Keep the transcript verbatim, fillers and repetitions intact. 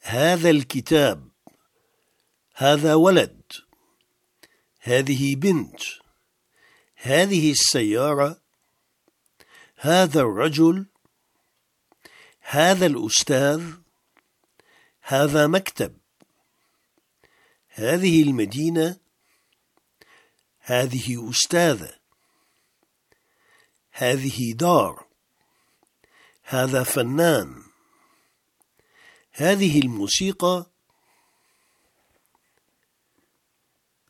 هذا الكتاب. هذا ولد. هذه بنت. هذه السيارة. هذا الرجل. هذا الأستاذ. هذا مكتب. هذه المدينة. هذه أستاذة. هذه دار. هذا فنان. هذه الموسيقى.